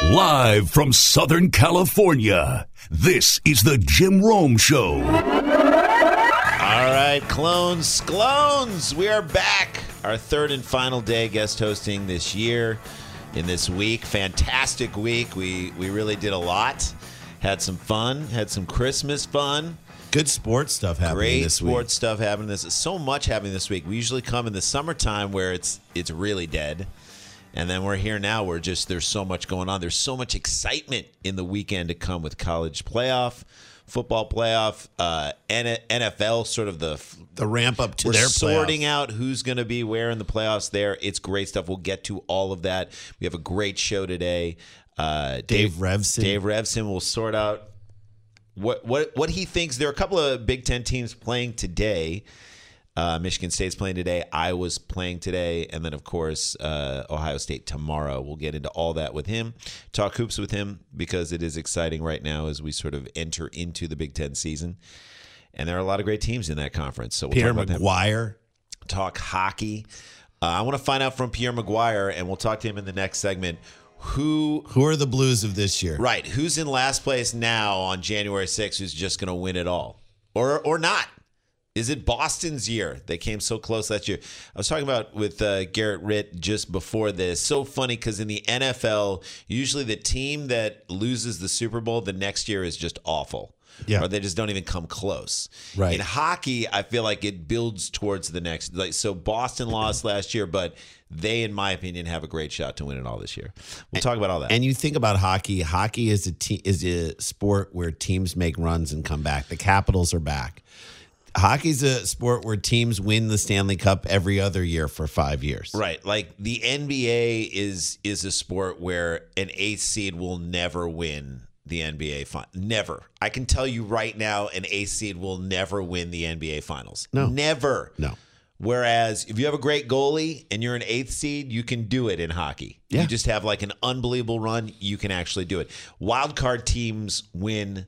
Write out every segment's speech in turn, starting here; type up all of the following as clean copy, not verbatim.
Live from Southern California, this is the Jim Rome Show. All right, clones, we are back. Our third and final day guest hosting this year in this week. Fantastic week. We really did a lot. Had some fun, had some Christmas fun. Good sports stuff happening this week. Great sports stuff happening so much happening this week. We usually come in the summertime where it's really dead. And then we're here now where there's so much going on. There's so much excitement in the weekend to come with college playoff, football playoff, NFL, sort of the ramp up to we're their sorting playoffs. out who's going to be where in the playoffs there. It's great stuff. We'll get to all of that. We have a great show today. Dave Revson will sort out what he thinks. There are a couple of Big Ten teams playing today. Michigan State's playing today. Iowa's playing today. And then, of course, Ohio State tomorrow. We'll get into all that with him. Talk hoops with him because it is exciting right now as we sort of enter into the Big Ten season. And there are a lot of great teams in that conference. So we'll Pierre talk about McGuire. Talk hockey. I want to find out from Pierre McGuire, and we'll talk to him in the next segment. Who are the Blues of this year? Right. Who's in last place now on January 6th who's just going to win it all? Or not? Is it Boston's year? They came so close last year. I was talking about with Garrett Ritt just before this. So funny because in the NFL, usually the team that loses the Super Bowl the next year is just awful. Yeah. Or they just don't even come close. Right. In hockey, I feel like it builds towards the next. So Boston lost last year, but they, in my opinion, have a great shot to win it all this year. We'll talk about all that. And you think about hockey. Hockey is a sport where teams make runs and come back. The Capitals are back. Hockey's a sport where teams win the Stanley Cup every other year for 5 years. Right. Like the NBA is a sport where an 8th seed will never win the NBA final. Never. I can tell you right now, an 8th seed will never win the NBA finals. No. Never. No. Whereas if you have a great goalie and you're an 8th seed, you can do it in hockey. Yeah. You just have like an unbelievable run. You can actually do it. Wildcard teams win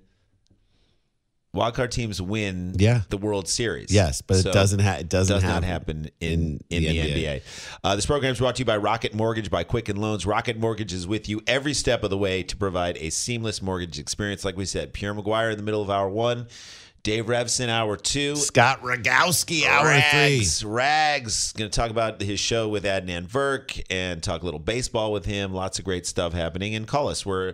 the World Series. Yes, but So it does not happen in the NBA. This program is brought to you by Rocket Mortgage by Quicken Loans. Rocket Mortgage is with you every step of the way to provide a seamless mortgage experience. Like we said, Pierre McGuire in the middle of hour 1. Dave Revson, hour 2. Scott Rogowski, hour 3. Rags, going to talk about his show with Adnan Virk and talk a little baseball with him. Lots of great stuff happening. And call us. We're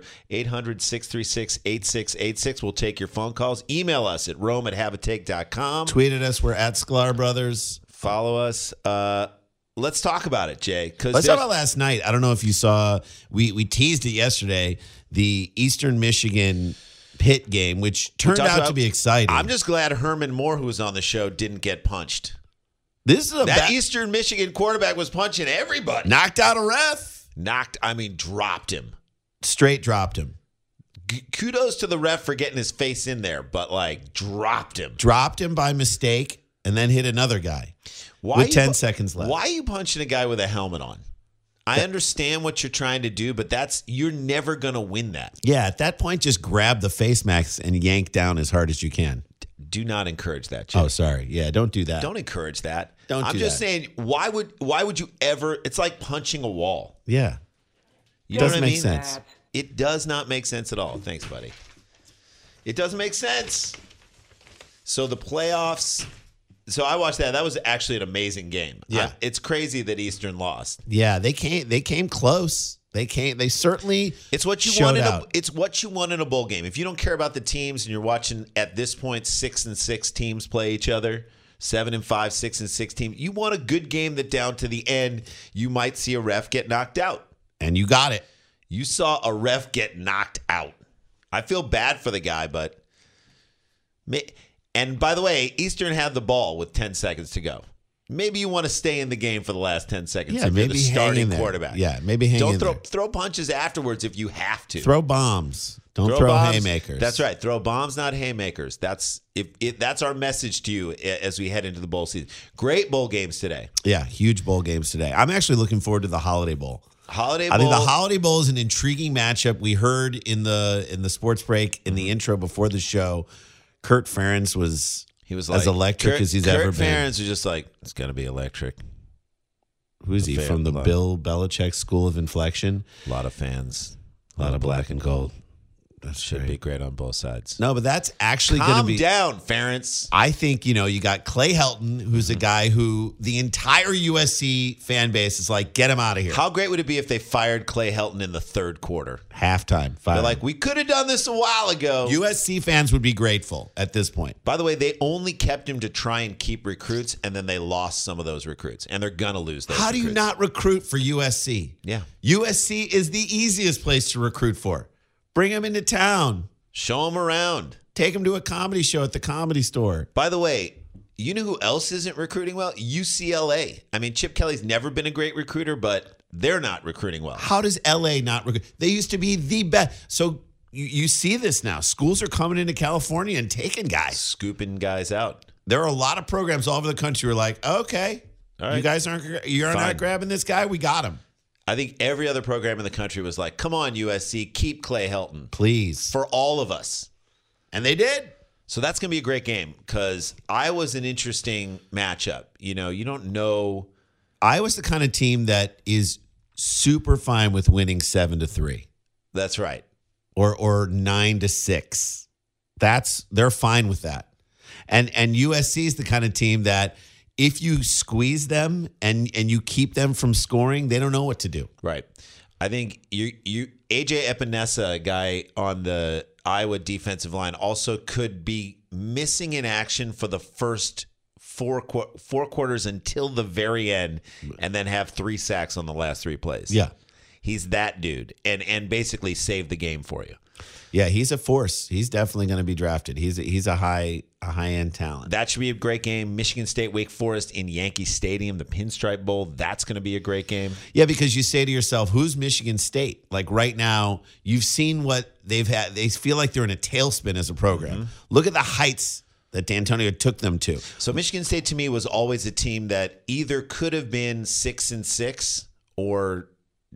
800-636-8686. We'll take your phone calls. Email us at rome@haveatake.com. Tweet at us. We're at Sklar Brothers. Follow us. Let's talk about it, Jay. Let's talk about last night. I don't know if you saw, we teased it yesterday, the Eastern Michigan Pitt game, which turned out to be exciting. I'm just glad Herman Moore, who was on the show, didn't get punched. This is that Eastern Michigan quarterback was punching everybody. Knocked out a ref. Dropped him. Straight dropped him. Kudos to the ref for getting his face in there, but dropped him. Dropped him by mistake and then hit another guy with 10 seconds left. Why are you punching a guy with a helmet on? I understand what you're trying to do, but you're never going to win that. Yeah, at that point, just grab the face mask and yank down as hard as you can. Do not encourage that, Jay. Oh, sorry. Yeah, don't do that. Don't encourage that. I'm just saying, why would you ever? It's like punching a wall. Yeah. You know what I mean? Doesn't make sense. It does not make sense at all. Thanks, buddy. It doesn't make sense. So the playoffs. So I watched that. That was actually an amazing game. Yeah. It's crazy that Eastern lost. Yeah, they came close. They certainly It's what you showed want out. it's what you want in a bowl game. If you don't care about the teams and you're watching at this point 6-6 teams play each other, 7-5, 6-6 teams, you want a good game that down to the end you might see a ref get knocked out. And you got it. You saw a ref get knocked out. I feel bad for the guy, but and by the way, Eastern had the ball with 10 seconds to go. Maybe you want to stay in the game for the last 10 seconds. Yeah, if you're maybe the starting hang in quarterback. there. Yeah, maybe hang in there. Throw punches afterwards if you have to. Throw bombs. Don't throw bombs. haymakers. That's right. Throw bombs, not haymakers. That's our message to you as we head into the bowl season. Great bowl games today. Yeah, huge bowl games today. I'm actually looking forward to the Holiday Bowl. I think the Holiday Bowl is an intriguing matchup. We heard in the sports break in the intro before the show, Kurt Ferentz was as electric as he's ever been. Kurt Ferentz was just like, it's going to be electric. Who is he? From the Bill Belichick School of Inflection? A lot of fans. A lot of black and gold. That should be great on both sides. No, but that's actually going to be... Calm down, Ferentz. I think, you got Clay Helton, who's a guy who the entire USC fan base is like, get him out of here. How great would it be if they fired Clay Helton in the third quarter? Halftime. They're like, we could have done this a while ago. USC fans would be grateful at this point. By the way, they only kept him to try and keep recruits, and then they lost some of those recruits, and they're going to lose those How do you not recruit for USC? Yeah. USC is the easiest place to recruit for. Bring him into town. Show him around. Take him to a comedy show at the Comedy Store. By the way, you know who else isn't recruiting well? UCLA. I mean, Chip Kelly's never been a great recruiter, but they're not recruiting well. How does LA not recruit? They used to be the best. So you see this now. Schools are coming into California and taking guys. Scooping guys out. There are a lot of programs all over the country who are like, okay, all right. You guys you're not grabbing this guy. We got him. I think every other program in the country was like, come on, USC, keep Clay Helton. Please. For all of us. And they did. So that's going to be a great game because Iowa's an interesting matchup. You don't know. Iowa's the kind of team that is super fine with winning 7-3. That's right. Or 9-6. They're fine with that. And USC is the kind of team that if you squeeze them and you keep them from scoring, they don't know what to do. Right. I think you AJ Epinesa, a guy on the Iowa defensive line, also could be missing in action for the first four quarters until the very end, and then have 3 sacks on the last 3 plays. Yeah. He's that dude, and basically save the game for you. Yeah, he's a force. He's definitely going to be drafted. He's a high-end talent. That should be a great game. Michigan State, Wake Forest in Yankee Stadium, the Pinstripe Bowl. That's going to be a great game. Yeah, because you say to yourself, who's Michigan State? Like right now, you've seen what they've had. They feel like they're in a tailspin as a program. Mm-hmm. Look at the heights that D'Antonio took them to. So Michigan State to me was always a team that either could have been 6-6 or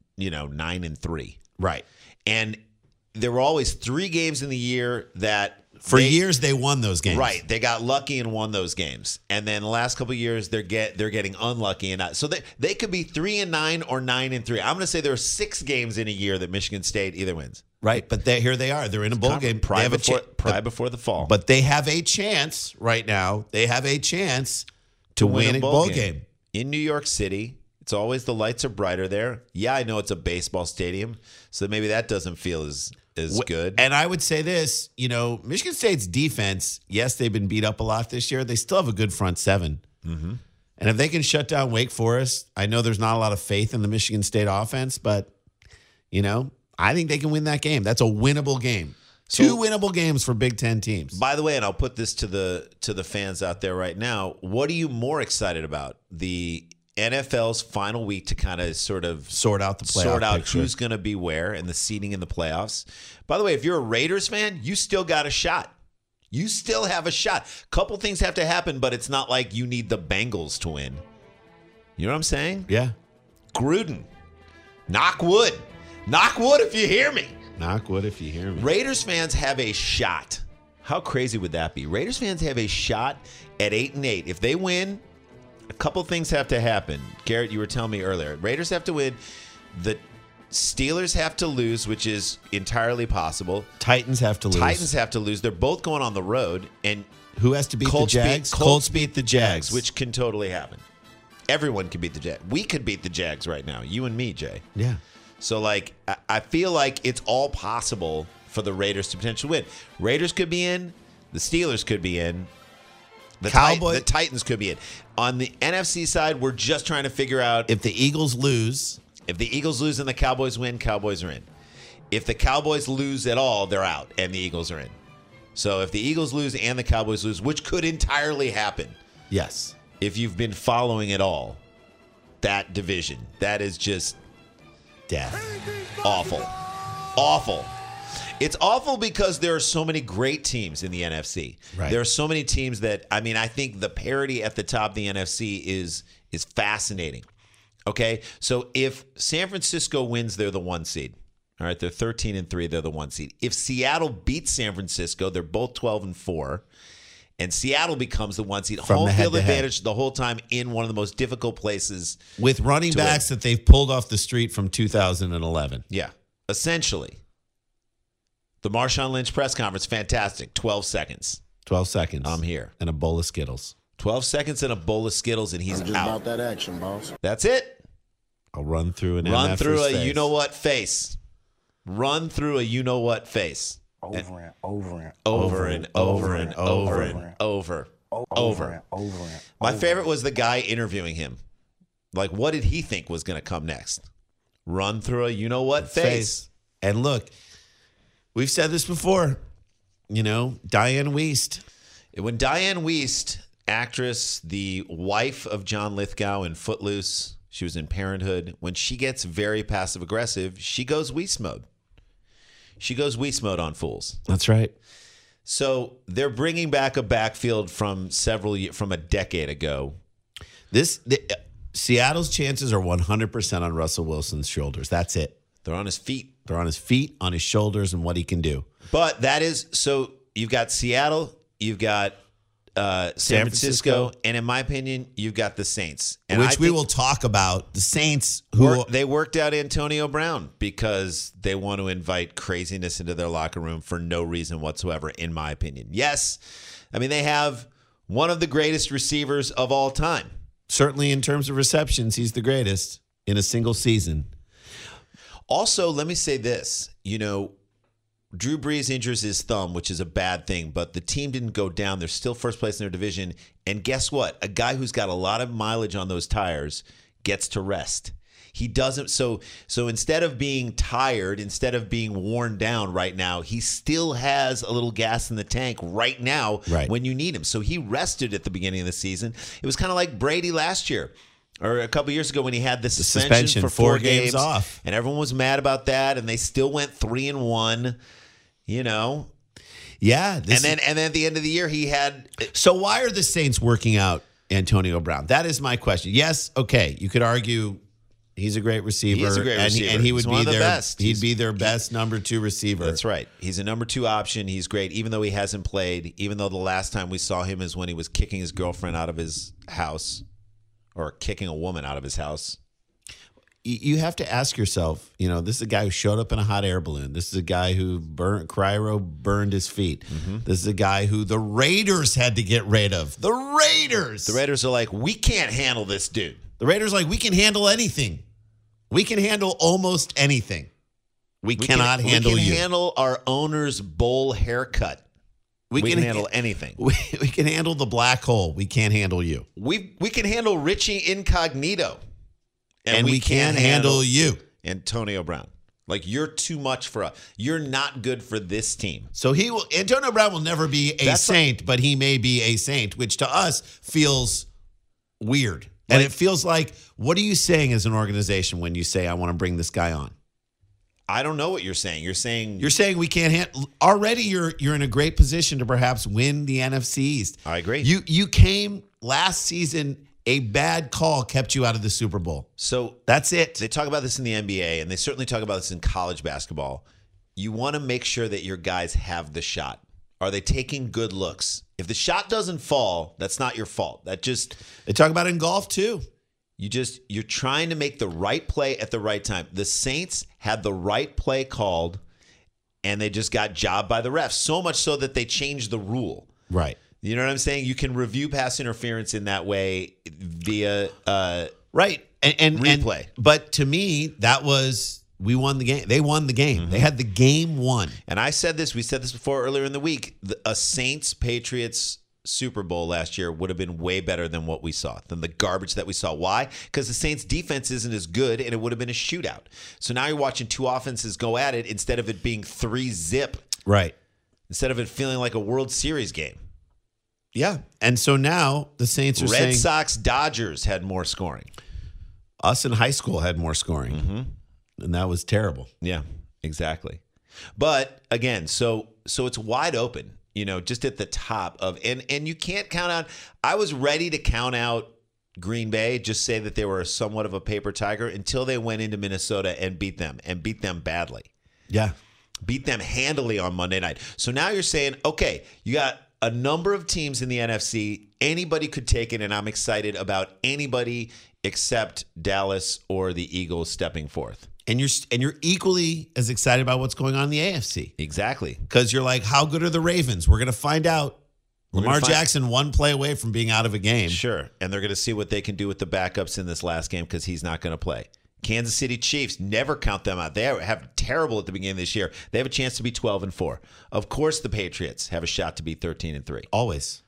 9-3. Right. And there were always 3 games in the year that for years they won those games. Right. They got lucky and won those games. And then the last couple of years they're getting unlucky and so they could be 3-9 or 9-3. I'm going to say there are 6 games in a year that Michigan State either wins. Right, but here they are. They're in a bowl game. Pride before the fall. But they have a chance right now. They have a chance to win a bowl game. In New York City. It's always the lights are brighter there. Yeah, I know it's a baseball stadium, so maybe that doesn't feel as good. And I would say this, Michigan State's defense, yes, they've been beat up a lot this year. They still have a good front 7. Mm-hmm. And if they can shut down Wake Forest, I know there's not a lot of faith in the Michigan State offense, but, I think they can win that game. That's a winnable game. So, 2 winnable games for Big Ten teams. By the way, and I'll put this to the fans out there right now, what are you more excited about? The NFL's final week to kind of sort out the playoff sort out picture. Who's going to be where and the seeding in the playoffs. By the way, if you're a Raiders fan, you still got a shot. You still have a shot. Couple things have to happen, but it's not like you need the Bengals to win. You know what I'm saying? Yeah. Gruden. Knock wood. Knock wood if you hear me. Knock wood if you hear me. Raiders fans have a shot. How crazy would that be? Raiders fans have a shot at 8-8. If they win, a couple things have to happen. Garrett, you were telling me earlier. Raiders have to win. The Steelers have to lose, which is entirely possible. Titans have to lose. They're both going on the road. And who has to beat the Jags? Colts beat the Jags, which can totally happen. Everyone can beat the Jags. We could beat the Jags right now. You and me, Jay. Yeah. So, I feel like it's all possible for the Raiders to potentially win. Raiders could be in. The Steelers could be in. The Titans could be in. On the NFC side, we're just trying to figure out if the Eagles lose. If the Eagles lose and the Cowboys win, Cowboys are in. If the Cowboys lose at all, they're out, and the Eagles are in. So if the Eagles lose and the Cowboys lose, which could entirely happen. Yes. If you've been following at all, that division, that is just death. Awful. Awful. It's awful because there are so many great teams in the NFC. Right. There are so many teams that, I think the parity at the top of the NFC is fascinating. Okay? So if San Francisco wins, they're the 1 seed. All right, they're 13-3, they're the 1 seed. If Seattle beats San Francisco, they're both 12-4. And Seattle becomes the 1 seed. Home field advantage the whole time in one of the most difficult places. With running backs that they've pulled off the street from 2011. Yeah, essentially. The Marshawn Lynch press conference, fantastic. 12 seconds. 12 seconds. I'm here. And a bowl of Skittles. 12 seconds and a bowl of Skittles, and he's I'm just out. about that action, boss. That's it. I'll run through an Run MFer's through a face. you-know-what face. Run through a you-know-what face. Over and over and Over and over and over and over. over. My favorite was the guy interviewing him. Like, what did he think was going to come next? Run through a you-know-what face. And look, we've said this before. You know, Diane Wiest. When Diane Wiest, actress, the wife of John Lithgow in Footloose, she was in Parenthood. When she gets very passive-aggressive, she goes Wiest mode. She goes Wiest mode on fools. That's right. So they're bringing back a backfield from a decade ago. Seattle's chances are 100% on Russell Wilson's shoulders. That's it. They're on his feet. They're on his feet, on his shoulders, and what he can do. But that is so. You've got Seattle. You've got San Francisco, and in my opinion, you've got the Saints, and which we will talk about. The Saints, they worked out Antonio Brown because they want to invite craziness into their locker room for no reason whatsoever, in my opinion. Yes, I mean they have one of the greatest receivers of all time. Certainly, in terms of receptions, he's the greatest in a single season. Also, let me say this: Drew Brees injures his thumb, which is a bad thing, but the team didn't go down. They're still first place in their division. And guess what? A guy who's got a lot of mileage on those tires gets to rest. He doesn't. So instead of being tired, instead of being worn down right now, he still has a little gas in the tank right now when you need him. So he rested at the beginning of the season. It was kind of like Brady last year. Or a couple years ago when he had the suspension for 4 games off. And everyone was mad about that, and they still went 3-1. Yeah. And then at the end of the year, he had. So why are the Saints working out Antonio Brown? That is my question. Yes, okay. You could argue he's a great receiver. He is a great receiver. And he would be their best. He'd be their best number 2 receiver. That's right. He's a number 2 option. He's great, even though he hasn't played. Even though the last time we saw him is when he was kicking his girlfriend out of his house, or kicking a woman out of his house. You have to ask yourself, this is a guy who showed up in a hot air balloon. This is a guy who Cryo burned his feet. Mm-hmm. This is a guy who the Raiders had to get rid of. The Raiders are like, we can't handle this dude. The Raiders are like, we can handle anything. We can handle almost anything. We cannot handle you. We can handle our owner's bowl haircut. We can handle anything. We can handle the black hole. We can't handle you. We can handle Richie Incognito. And we can't handle you. Antonio Brown. Like, you're too much for us. You're not good for this team. So Antonio Brown will never be a saint, but he may be a saint, which to us feels weird. And it feels like, what are you saying as an organization when you say, I want to bring this guy on? I don't know what you're saying. You're saying we can't handle. Already you're in a great position to perhaps win the NFC East. I agree. You came last season. A bad call kept you out of the Super Bowl. So that's it. They talk about this in the NBA, and they certainly talk about this in college basketball. You want to make sure that your guys have the shot. Are they taking good looks? If the shot doesn't fall, that's not your fault. They talk about it in golf too. You're trying to make the right play at the right time. The Saints had the right play called, and they just got jobbed by the refs. So much so that they changed the rule. Right. You know what I'm saying? You can review pass interference in that way via right and replay. But to me, we won the game. They won the game. Mm-hmm. They had the game won. And we said this before earlier in the week. A Saints-Patriots Super Bowl last year would have been way better than what we saw, than the garbage that we saw. Why? Because the Saints' defense isn't as good, and it would have been a shootout. So now you're watching 2 offenses go at it instead of it being 3-zip. Right. Instead of it feeling like a World Series game. Yeah. And so now the Saints are saying Red Sox Dodgers had more scoring. Us in high school had more scoring. Mm-hmm. And that was terrible. Yeah, exactly. But again, so it's wide open, just at the top of and you can't count out. I was ready to count out Green Bay, just say that they were somewhat of a paper tiger until they went into Minnesota and beat them badly. Yeah. Beat them handily on Monday night. So now you're saying, okay, you got a number of teams in the NFC. Anybody could take it, and I'm excited about anybody except Dallas or the Eagles stepping forth. And you're equally as excited about what's going on in the AFC. Exactly. Because you're like, how good are the Ravens? We're going to find out. Lamar Jackson one play away from being out of a game. Sure. And they're going to see what they can do with the backups in this last game because he's not going to play. Kansas City Chiefs, never count them out. They have terrible at the beginning of this year. They have a chance to be 12-4. Of course, the Patriots have a shot to be 13-3. Always.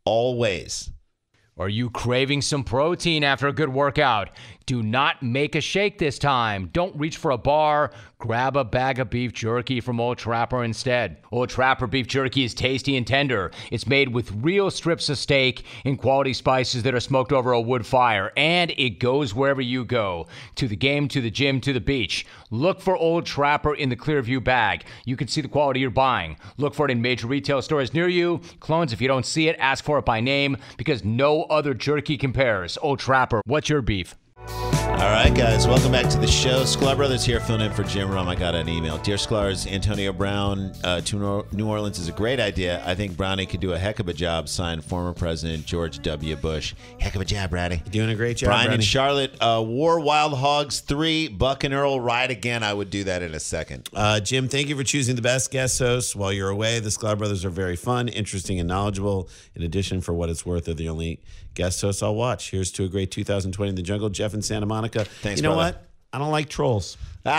Are you craving some protein after a good workout? Do not make a shake this time. Don't reach for a bar. Grab a bag of beef jerky from Old Trapper instead. Old Trapper beef jerky is tasty and tender. It's made with real strips of steak and quality spices that are smoked over a wood fire. And it goes wherever you go. To the game, to the gym, to the beach. Look for Old Trapper in the Clearview bag. You can see the quality you're buying. Look for it in major retail stores near you. Clones, if you don't see it, ask for it by name because no other jerky compares. Old Trapper, what's your beef? All right, guys, welcome back to the show. Sklar Brothers here, filling in for Jim Rum. I got an email. Dear Sklars, Antonio Brown to New Orleans is a great idea. I think Brownie could do a heck of a job, signed former President George W. Bush. Heck of a job, Brownie. Doing a great job, Brian Brownie. and Charlotte, War Wild Hogs 3, Buck and Earl ride again. I would do that in a second. Jim, thank you for choosing the best guest hosts while you're away. The Sklar Brothers are very fun, interesting, and knowledgeable. In addition, for what it's worth, they're the only guest hosts I'll watch. Here's to a great 2020 in the jungle. Jeff in Santa Monica. Thanks, you know brother. what? I don't like trolls.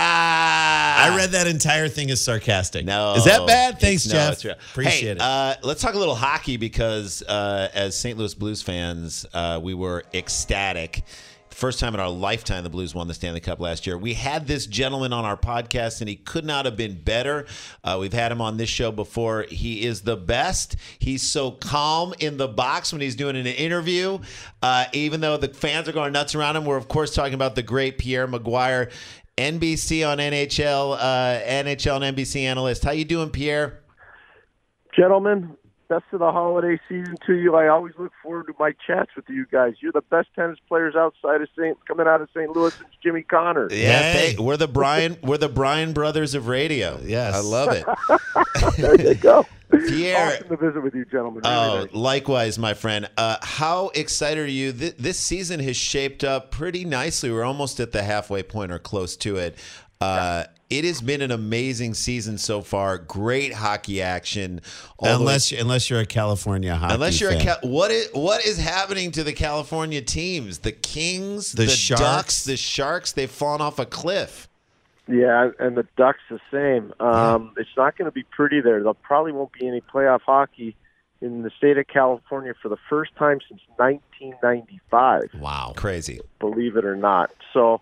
I I read that entire thing as sarcastic. No. Is that bad? Thanks, No, Jeff. it's real. Appreciate it. Let's talk a little hockey because as St. Louis Blues fans, we were ecstatic. First time in our lifetime the Blues won the Stanley Cup last year. We had this gentleman on our podcast, and he could not have been better. We've had him on this show before. He is the best. He's so calm in the box when he's doing an interview. Even though the fans are going nuts around him, we're, of course, talking about the great Pierre Maguire, NBC on NHL, NHL and NBC analyst. How you doing, Pierre? Gentlemen, best of the holiday season to you. I always look forward to my chats with you guys. You're the best tennis players outside of coming out of St. Louis since Jimmy Connors. Yeah, we're the Bryan brothers of radio. Yes. I love it. There you go. Pierre. Awesome to visit with you, gentlemen. Really nice. Likewise, my friend. How excited are you? This season has shaped up pretty nicely. We're almost at the halfway point or close to it. It has been an amazing season so far. Great hockey action. Unless you're a California hockey fan. What is happening to the California teams? The Kings, the Sharks. Ducks, the Sharks, they've fallen off a cliff. Yeah, and the Ducks the same. It's not going to be pretty there. There probably won't be any playoff hockey in the state of California for the first time since 1995. Wow. Crazy. Believe it or not. So,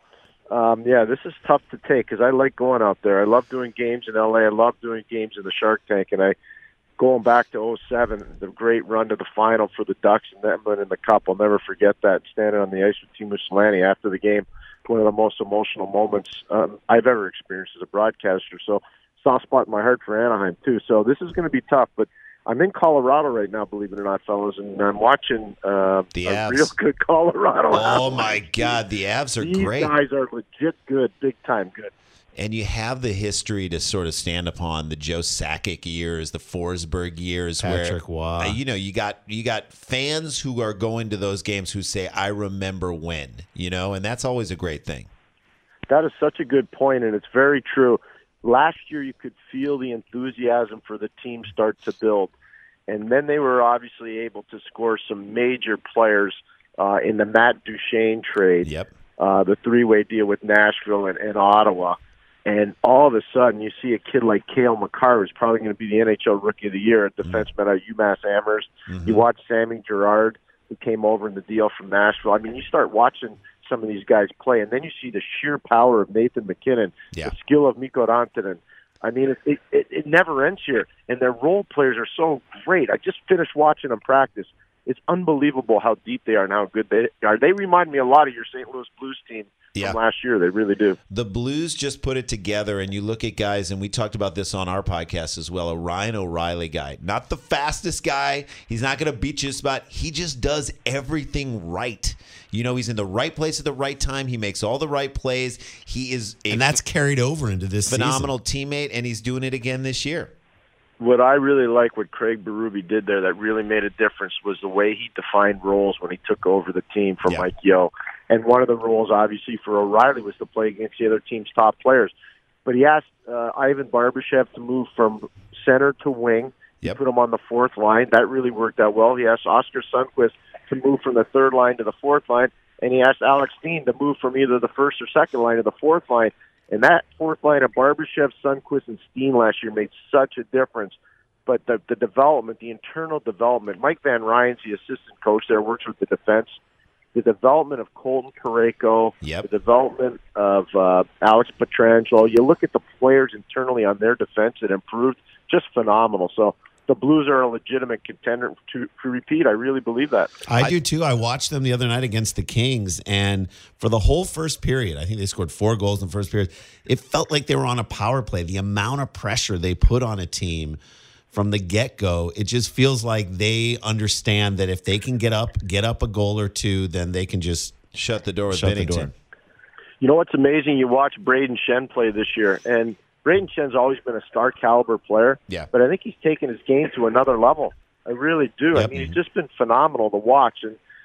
this is tough to take because I like going out there. I love doing games in L.A. I love doing games in the Shark Tank. And going back to 2007, the great run to the final for the Ducks and them winning the Cup. I'll never forget that, standing on the ice with Timo Solani after the game. One of the most emotional moments I've ever experienced as a broadcaster. So, soft spot in my heart for Anaheim, too. So, this is going to be tough. But I'm in Colorado right now, believe it or not, fellas, and I'm watching the a Avs. real good Colorado. Oh, my God. The Avs are great. These guys are legit good, big-time good. And you have the history to sort of stand upon the Joe Sakic years, the Forsberg years, Patrick Waugh. you got fans who are going to those games who say, "I remember when," and that's always a great thing. That is such a good point, and it's very true. Last year, you could feel the enthusiasm for the team start to build, and then they were obviously able to score some major players in the Matt Duchene trade. Yep. The three-way deal with Nashville and Ottawa. And all of a sudden, you see a kid like Cale Makar, who's probably going to be the NHL Rookie of the Year, a defenseman at UMass Amherst. You watch Sammy Girard, who came over in the deal from Nashville. I mean, you start watching some of these guys play, and then you see the sheer power of Nathan McKinnon, the skill of Mikko Rantanen. I mean, it never ends here. And their role players are so great. I just finished watching them practice. It's unbelievable how deep they are and how good they are. They remind me a lot of your St. Louis Blues team from last year. They really do. The Blues just put it together, and you look at guys, and we talked about this on our podcast as well, a Ryan O'Reilly guy. Not the fastest guy. He's not going to beat you a spot. He just does everything right. He's in the right place at the right time. He makes all the right plays. He is and that's carried over into this phenomenal teammate, and he's doing it again this year. What I really like what Craig Berube did there that really made a difference was the way he defined roles when he took over the team from Mike Yeo. And one of the rules, obviously, for O'Reilly was to play against the other team's top players. But he asked Ivan Barbashev to move from center to wing. He put him on the fourth line. That really worked out well. He asked Oscar Sundqvist to move from the third line to the fourth line. And he asked Alex Steen to move from either the first or second line to the fourth line. And that fourth line of Barbashev, Sundqvist, and Steen last year made such a difference. But the development, the internal development, Mike Van Ryan's the assistant coach there, works with the defense. The development of Colton Parayko, the development of Alex Pietrangelo. You look at the players internally on their defense that improved, just phenomenal. So the Blues are a legitimate contender to repeat. I really believe that. I do too. I watched them the other night against the Kings, and for the whole first period, I think they scored 4 goals in the first period. It felt like they were on a power play. The amount of pressure they put on a team from the get-go, it just feels like they understand that if they can get up a goal or two, then they can just shut the door with Binnington. You know what's amazing? You watch Braden Shen play this year, and Braden Shen's always been a star-caliber player, but I think he's taken his game to another level. I really do. I mean, he's just been phenomenal to watch,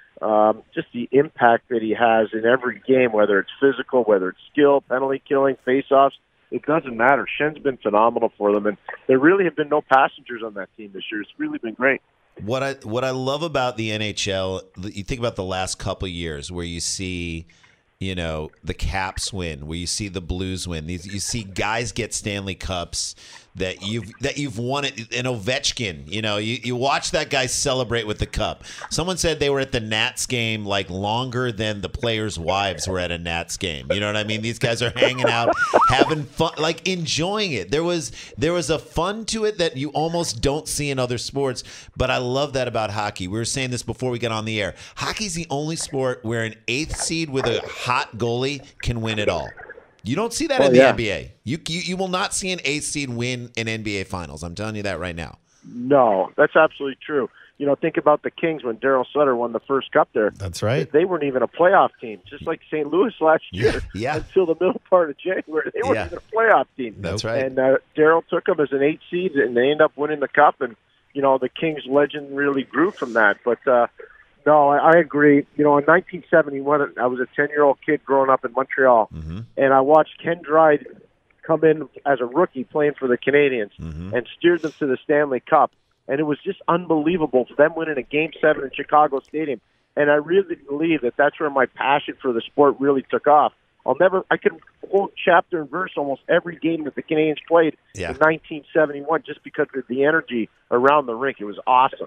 and just the impact that he has in every game, whether it's physical, whether it's skill, penalty killing, face-offs. It doesn't matter. Shen's been phenomenal for them, and there really have been no passengers on that team this year. It's really been great. What I love about the NHL, you think about the last couple of years where you see, you know, the Caps win, where you see the Blues win. You see guys get Stanley Cups that you've won it. An Ovechkin, you know, you watch that guy celebrate with the cup. Someone said they were at the Nats game like longer than the players' wives were at a Nats game. You know what I mean? These guys are hanging out, having fun, like enjoying it. There was a fun to it that you almost don't see in other sports, but I love that about hockey. We were saying this before we got on the air. Hockey's the only sport where an 8th seed with a hot goalie can win it all. You don't see that in the NBA. You will not see an 8th seed win an NBA Finals. I'm telling you that right now. No, that's absolutely true. You know, think about the Kings when Darryl Sutter won the first cup there. That's right. They weren't even a playoff team, just like St. Louis last year. Until the middle part of January, they weren't even a playoff team. That's right. And Darryl took them as an 8th seed, and they ended up winning the cup. And you know, the Kings legend really grew from that. But no, I agree. You know, in 1971, I was a 10-year-old kid growing up in Montreal, and I watched Ken Dryde come in as a rookie playing for the Canadiens and steered them to the Stanley Cup. And it was just unbelievable for them winning a Game 7 in Chicago Stadium. And I really believe that that's where my passion for the sport really took off. I could quote chapter and verse almost every game that the Canadiens played in 1971 just because of the energy around the rink. It was awesome.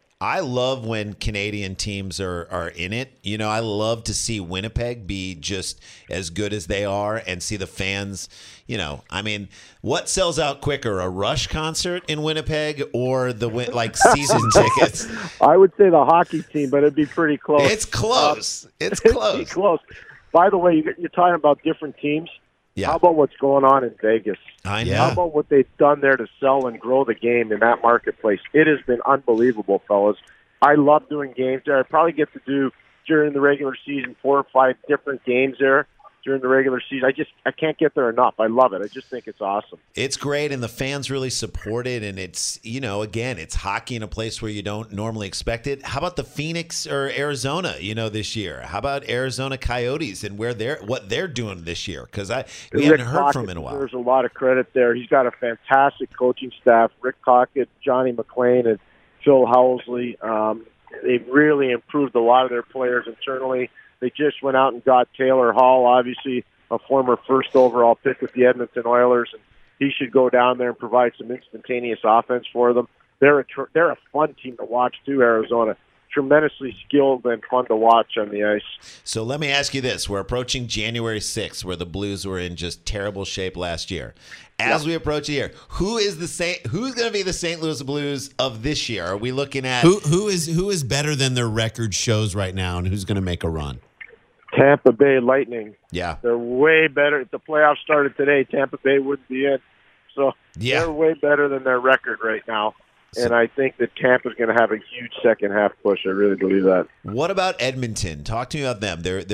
I love when Canadian teams are in it. You know, I love to see Winnipeg be just as good as they are and see the fans, you know, I mean, what sells out quicker, a Rush concert in Winnipeg or the season tickets? I would say the hockey team, but it'd be pretty close. It's close. It's close. It'd be close. By the way, you're talking about different teams. How about what's going on in Vegas? I know. How about what they've done there to sell and grow the game in that marketplace? It has been unbelievable, fellas. I love doing games there. I probably get to do, during the regular season, 4 or 5 different games there during the regular season. I can't get there enough. I love it. I just think it's awesome. It's great, and the fans really support it, and it's, you know, again, it's hockey in a place where you don't normally expect it. How about the Phoenix or Arizona, you know, this year? How about Arizona Coyotes and what they're doing this year? Because we haven't heard from him in a while. There's a lot of credit there. He's got a fantastic coaching staff. Rick Tocchet, Johnny McLean, and Phil Housley. They've really improved a lot of their players internally. They just went out and got Taylor Hall, obviously a former first overall pick with the Edmonton Oilers, and he should go down there and provide some instantaneous offense for them. They're a fun team to watch too, Arizona. Tremendously skilled and fun to watch on the ice. So let me ask you this. We're approaching January 6th, where the Blues were in just terrible shape last year. As we approach the year, who's going to be the St. Louis Blues of this year? Are we looking at who is better than their record shows right now, and who's going to make a run? Tampa Bay Lightning. Yeah. They're way better. If the playoffs started today, Tampa Bay wouldn't be in. So they're way better than their record right now. And I think that Tampa's going to have a huge second half push. I really believe that. What about Edmonton? Talk to me about them. If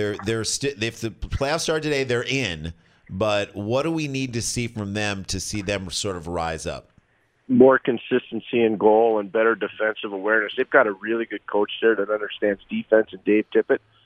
the playoffs start today, they're in. But what do we need to see from them to see them sort of rise up? More consistency in goal and better defensive awareness. They've got a really good coach there that understands defense, and Dave Tippett.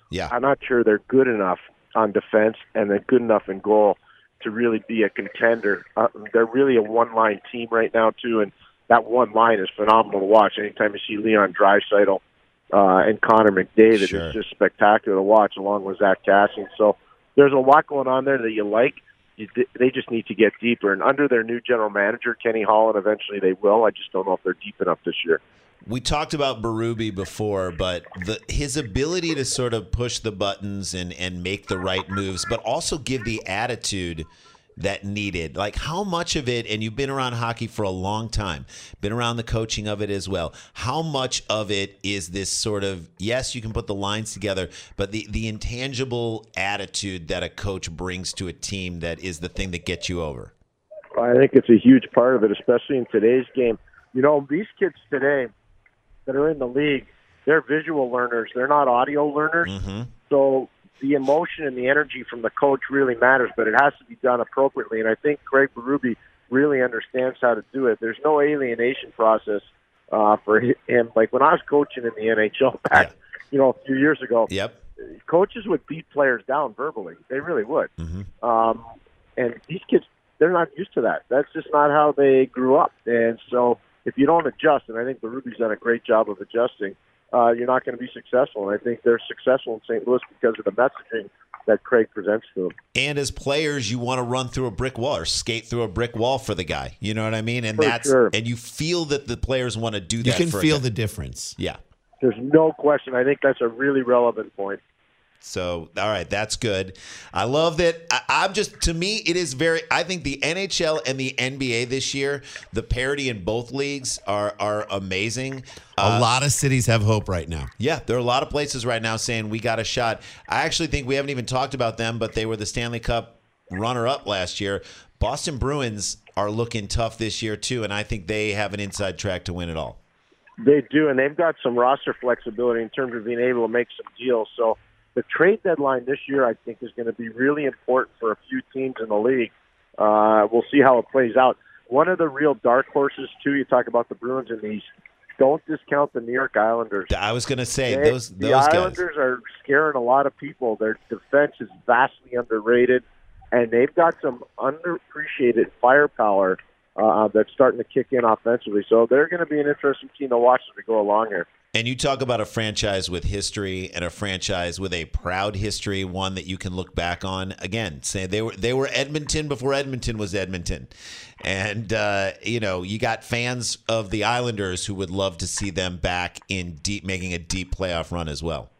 Yeah. I'm not sure they're good enough on defense and they're good enough in goal to really be a contender. They're really a one-line team right now, too, and that one line is phenomenal to watch. Anytime you see Leon Draisaitl and Connor McDavid, Sure. it's just spectacular to watch, along with Zach Kassian. So there's a lot going on there that you like. They just need to get deeper. And under their new general manager, Kenny Holland, eventually they will. I just don't know if they're deep enough this year. We talked about Berube before, but his ability to sort of push the buttons and make the right moves, but also give the attitude that needed. Like, how much of it, and you've been around hockey for a long time, been around the coaching of it as well, how much of it is this sort of, yes, you can put the lines together, but the intangible attitude that a coach brings to a team that is the thing that gets you over? I think it's a huge part of it, especially in today's game. You know, these kids today that are in the league, they're visual learners. They're not audio learners. Mm-hmm. So the emotion and the energy from the coach really matters, but it has to be done appropriately. And I think Craig Berube really understands how to do it. There's no alienation process for him. Like when I was coaching in the NHL back, a few years ago, coaches would beat players down verbally. They really would. Mm-hmm. And these kids, they're not used to that. That's just not how they grew up. And so if you don't adjust, and I think Berube's done a great job of adjusting, you're not going to be successful. And I think they're successful in St. Louis because of the messaging that Craig presents to them. And as players, you want to run through a brick wall or skate through a brick wall for the guy. You know what I mean? And and you feel that the players want to do that. You can feel the difference. Yeah. There's no question. I think that's a really relevant point. So, all right, that's good. I love that. I'm just, to me, it is very, I think the NHL and the NBA this year, the parity in both leagues are amazing. A lot of cities have hope right now. Yeah, there are a lot of places right now saying we got a shot. I actually think we haven't even talked about them, but they were the Stanley Cup runner-up last year. Boston Bruins are looking tough this year, too, and I think they have an inside track to win it all. They do, and they've got some roster flexibility in terms of being able to make some deals. So the trade deadline this year, I think, is going to be really important for a few teams in the league. We'll see how it plays out. One of the real dark horses, too, you talk about the Bruins in the East, don't discount the New York Islanders. I was going to say, the Islanders are scaring a lot of people. Their defense is vastly underrated, and they've got some underappreciated firepower that's starting to kick in offensively. So they're going to be an interesting team to watch as we go along here. And you talk about a franchise with history and a franchise with a proud history, one that you can look back on. Again, say they were Edmonton before Edmonton was Edmonton. And, you got fans of the Islanders who would love to see them back in making a deep playoff run as well.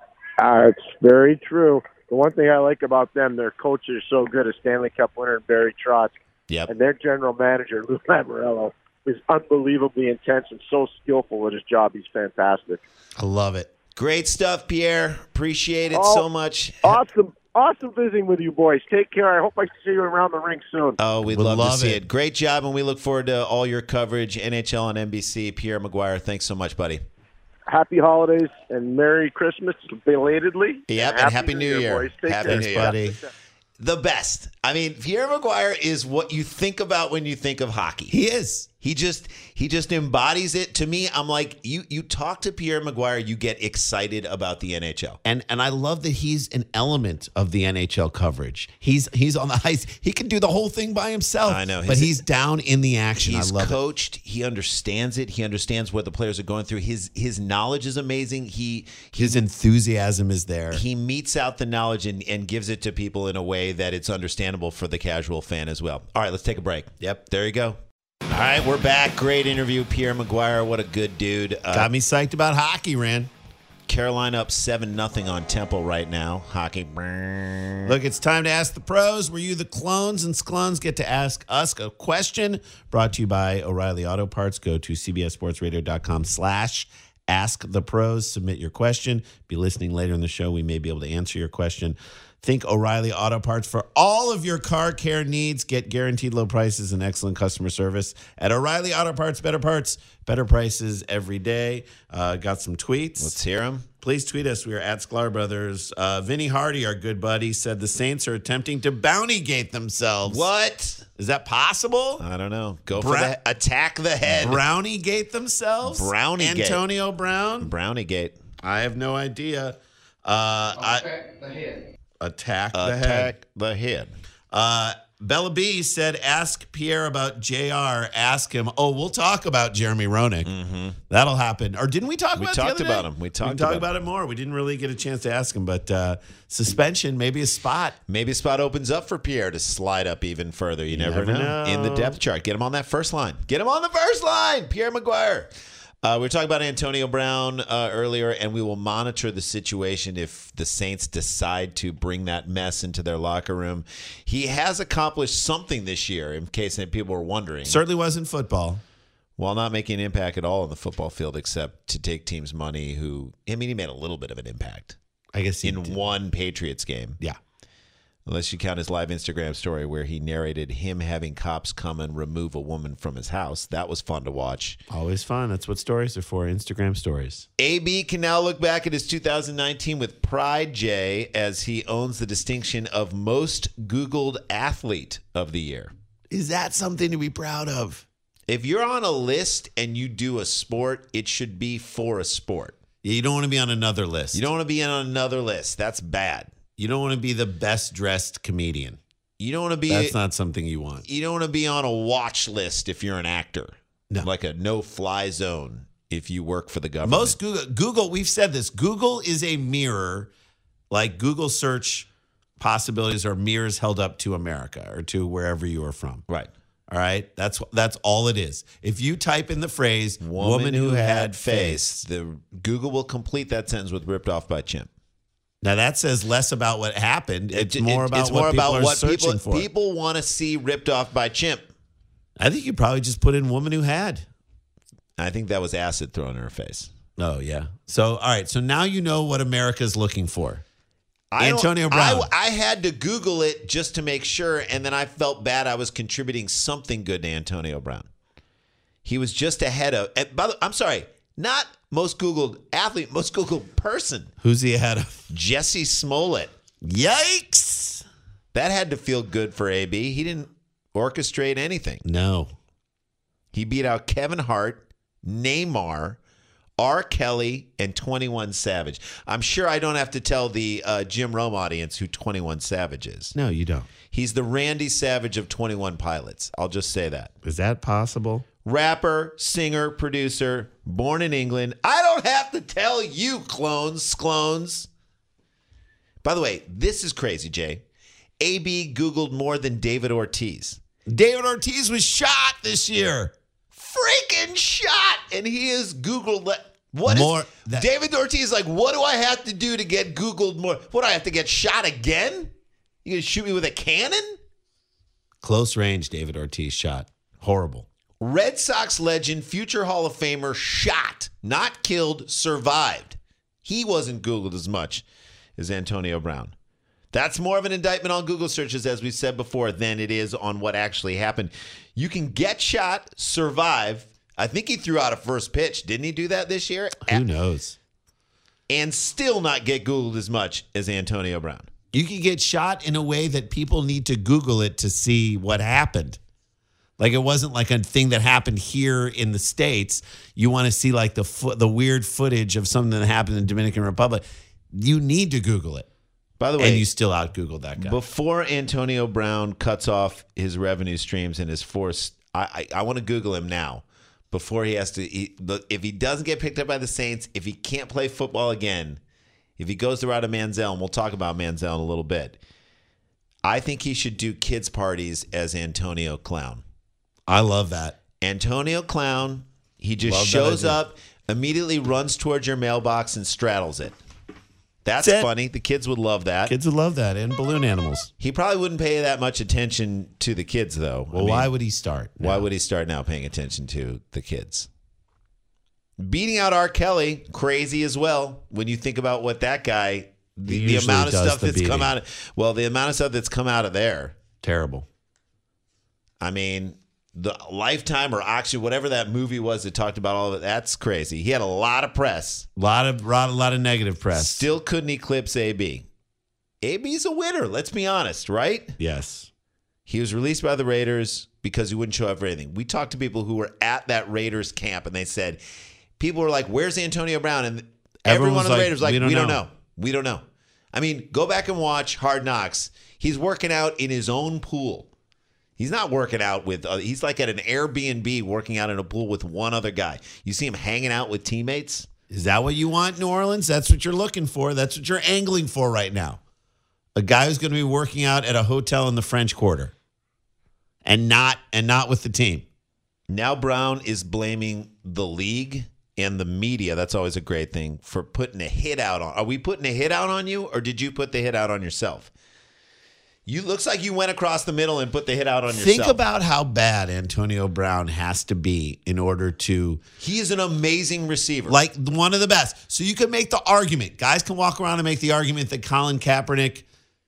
It's very true. The one thing I like about them, their coach is so good, a Stanley Cup winner, Barry Trotz. Yep. And their general manager, Lou Lamoriello, is unbelievably intense and so skillful at his job. He's fantastic. I love it. Great stuff, Pierre. Appreciate it so much. Awesome visiting with you boys. Take care. I hope I see you around the rink soon. Oh, we'd love to see it. Great job, and we look forward to all your coverage, NHL on NBC. Pierre McGuire, thanks so much, buddy. Happy holidays and Merry Christmas belatedly. Yep, and Happy New Year. Boys. Take Happy care. New Year, buddy. The best. I mean, Pierre McGuire is what you think about when you think of hockey. He is. He just embodies it. To me, I'm like, you talk to Pierre McGuire, you get excited about the NHL. And I love that he's an element of the NHL coverage. He's on the ice. He can do the whole thing by himself. I know. But he's down in the action. He's I love coached. He understands it. He understands what the players are going through. His knowledge is amazing. His enthusiasm is there. He meets out the knowledge and gives it to people in a way that it's understandable for the casual fan as well. All right, let's take a break. Yep, there you go. All right, we're back. Great interview, Pierre McGuire. What a good dude. Got me psyched about hockey, Rand. Carolina up 7-0 on Temple right now. Hockey. Look, it's time to ask the pros. Where you, the clones and sclones, get to ask us a question. Brought to you by O'Reilly Auto Parts. Go to cbssportsradio.com/ask the pros. Submit your question. Be listening later in the show. We may be able to answer your question. Think O'Reilly Auto Parts for all of your car care needs. Get guaranteed low prices and excellent customer service at O'Reilly Auto Parts. Better parts, better prices every day. Got some tweets. Let's hear them. Please tweet us. We are at Sklar Brothers. Vinny Hardy, our good buddy, said the Saints are attempting to bounty-gate themselves. What? Is that possible? I don't know. Go for the attack the head. Brownie-gate themselves? Brownie-gate. Antonio Brown? Brownie-gate. I have no idea. Attack the head. Bella B said, ask Pierre about JR. Ask him. Oh, we'll talk about Jeremy Roenick. Mm-hmm. That'll happen. Or didn't we talk about it the other day? We talked about it more. We didn't really get a chance to ask him, but suspension, maybe a spot. Maybe a spot opens up for Pierre to slide up even further. You never know. In the depth chart. Get him on that first line. Pierre Maguire. We were talking about Antonio Brown earlier, and we will monitor the situation if the Saints decide to bring that mess into their locker room. He has accomplished something this year, in case people are wondering. Certainly wasn't football. While not making an impact at all on the football field, except to take teams' money. He made a little bit of an impact. I guess he did. One Patriots game. Yeah. Unless you count his live Instagram story where he narrated him having cops come and remove a woman from his house. That was fun to watch. Always fun. That's what stories are for, Instagram stories. AB can now look back at his 2019 with pride, Jay, as he owns the distinction of most Googled athlete of the year. Is that something to be proud of? If you're on a list and you do a sport, it should be for a sport. You don't want to be on another list. You don't want to be on another list. That's bad. You don't want to be the best dressed comedian. You don't want to be. That's not something you want. You don't want to be on a watch list if you're an actor. No. Like a no-fly zone if you work for the government. Most Google, we've said this. Google is a mirror, like Google search possibilities are mirrors held up to America or to wherever you are from. Right. All right. That's all it is. If you type in the phrase "woman who had face," the Google will complete that sentence with "ripped off by chimp." Now that says less about what happened. It's more about what people are searching for. People want to see ripped off by chimp. I think you probably just put in "woman who had." I think that was acid thrown in her face. Oh yeah. So all right. So now you know what America's looking for. Antonio Brown. I had to Google it just to make sure, and then I felt bad I was contributing something good to Antonio Brown. He was just ahead of. I'm sorry, not most Googled athlete, most Googled person. Who's he ahead of? Jesse Smollett. Yikes! That had to feel good for AB. He didn't orchestrate anything. No. He beat out Kevin Hart, Neymar, R. Kelly, and 21 Savage. I'm sure I don't have to tell the Jim Rome audience who 21 Savage is. No, you don't. He's the Randy Savage of 21 Pilots. I'll just say that. Is that possible? Rapper, singer, producer, born in England. I don't have to tell you, clones. By the way, this is crazy, Jay. AB Googled more than David Ortiz. David Ortiz was shot this year. Freaking shot, and he is Googled. David Ortiz like, what do I have to do to get Googled more? What, do I have to get shot again? You gonna shoot me with a cannon? Close range, David Ortiz shot. Horrible. Red Sox legend, future Hall of Famer, shot, not killed, survived. He wasn't Googled as much as Antonio Brown. That's more of an indictment on Google searches, as we said before, than it is on what actually happened. You can get shot, survive. I think he threw out a first pitch. Didn't he do that this year? Who knows? And still not get Googled as much as Antonio Brown. You can get shot in a way that people need to Google it to see what happened. Like it wasn't like a thing that happened here in the States. You want to see like the weird footage of something that happened in the Dominican Republic. You need to Google it. By the way, and you still out-Googled that guy. Before Antonio Brown cuts off his revenue streams and is forced, I want to Google him now. Before he has to, if he doesn't get picked up by the Saints, if he can't play football again, if he goes the route of Manziel, and we'll talk about Manziel in a little bit, I think he should do kids' parties as Antonio Clown. I love that. Antonio Clown, he just shows up, immediately runs towards your mailbox and straddles it. That's funny. The kids would love that. Kids would love that. And balloon animals. He probably wouldn't pay that much attention to the kids, though. Well, why would he start now? Why would he start now paying attention to the kids? Beating out R. Kelly, crazy as well. When you think about what that guy, the amount of stuff that's come out of, the amount of stuff that's come out of there. Terrible. I mean, the Lifetime or Oxygen, whatever that movie was that talked about all of it, that's crazy. He had a lot of press. A lot of negative press. Still couldn't eclipse AB. AB's a winner, let's be honest, right? Yes. He was released by the Raiders because he wouldn't show up for anything. We talked to people who were at that Raiders camp, and they said, people were like, where's Antonio Brown? And everyone on the Raiders was like, we don't know. We don't know. I mean, go back and watch Hard Knocks. He's working out in his own pool. He's not working out with he's like at an Airbnb working out in a pool with one other guy. You see him hanging out with teammates? Is that what you want, New Orleans? That's what you're looking for. That's what you're angling for right now. A guy who's going to be working out at a hotel in the French Quarter and not with the team. Now Brown is blaming the league and the media. That's always a great thing for putting a hit out on. Are we putting a hit out on you, or did you put the hit out on yourself? You looks like you went across the middle and put the hit out on yourself. Think about how bad Antonio Brown has to be in order to. He is an amazing receiver. Like one of the best. So you can make the argument. Guys can walk around and make the argument that Colin Kaepernick,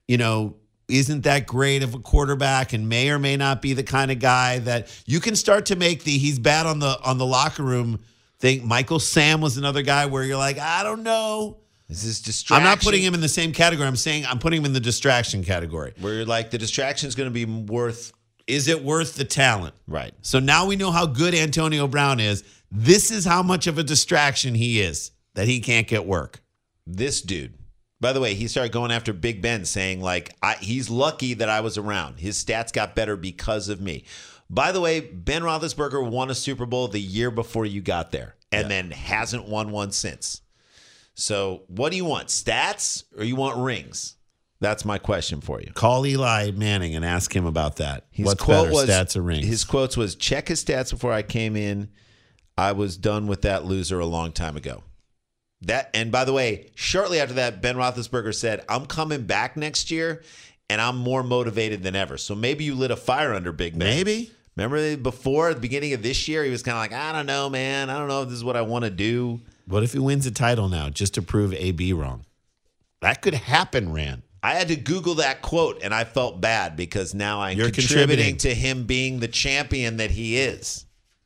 isn't that great of a quarterback and may or may not be the kind of guy that you can start to make he's bad on the locker room thing. Michael Sam was another guy where you're like, I don't know. This is distraction. I'm not putting him in the same category. I'm saying I'm putting him in the distraction category. Where you're like, the distraction is going to be worth. Is it worth the talent? Right. So now we know how good Antonio Brown is. This is how much of a distraction he is, that he can't get work. This dude. By the way, he started going after Big Ben, saying he's lucky that I was around. His stats got better because of me. By the way, Ben Roethlisberger won a Super Bowl the year before you got there and then hasn't won one since. So what do you want, stats or you want rings? That's my question for you. Call Eli Manning and ask him about that. What's quote better, was, stats or rings? His quotes was, check his stats before I came in. I was done with that loser a long time ago. And by the way, shortly after that, Ben Roethlisberger said, I'm coming back next year, and I'm more motivated than ever. So maybe you lit a fire under Big Ben. Maybe. Remember before, at the beginning of this year, he was kind of like, I don't know, man. I don't know if this is what I want to do. What if he wins a title now just to prove AB wrong? That could happen, Rand. I had to Google that quote, and I felt bad because now I'm contributing to him being the champion that he is.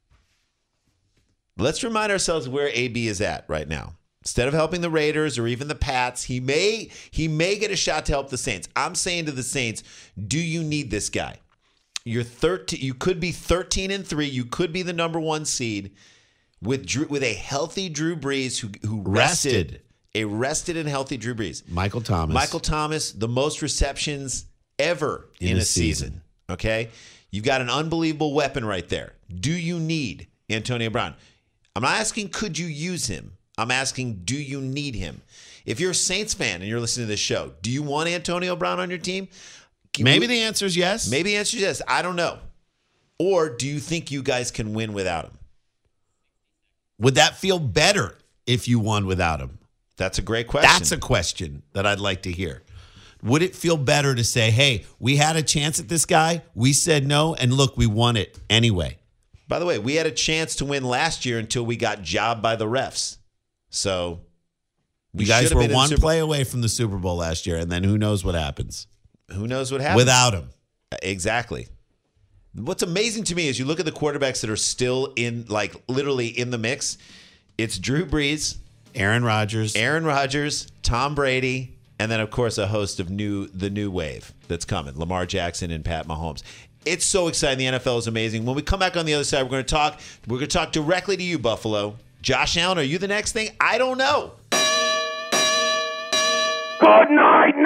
Let's remind ourselves where AB is at right now. Instead of helping the Raiders or even the Pats, he may get a shot to help the Saints. I'm saying to the Saints, do you need this guy? You're 13. You could be 13-3. You could be the number 1 seed with a healthy Drew Brees who rested. A rested and healthy Drew Brees. Michael Thomas, the most receptions ever in a season. Okay? You've got an unbelievable weapon right there. Do you need Antonio Brown? I'm not asking could you use him. I'm asking, do you need him? If you're a Saints fan and you're listening to this show, do you want Antonio Brown on your team? Maybe the answer is yes. Maybe the answer is yes. I don't know. Or do you think you guys can win without him? Would that feel better if you won without him? That's a great question. That's a question that I'd like to hear. Would it feel better to say, hey, we had a chance at this guy, we said no, and look, we won it anyway? By the way, we had a chance to win last year until we got jobbed by the refs. So you guys were one play away from the Super Bowl last year, and then who knows what happens? Who knows what happens? Without him. Exactly. What's amazing to me is you look at the quarterbacks that are still literally in the mix. It's Drew Brees, Aaron Rodgers, Tom Brady, and then, of course, a host of the new wave that's coming, Lamar Jackson and Pat Mahomes. It's so exciting. The NFL is amazing. When we come back on the other side, we're going to talk directly to you, Buffalo. Josh Allen, are you the next thing? I don't know. Good night,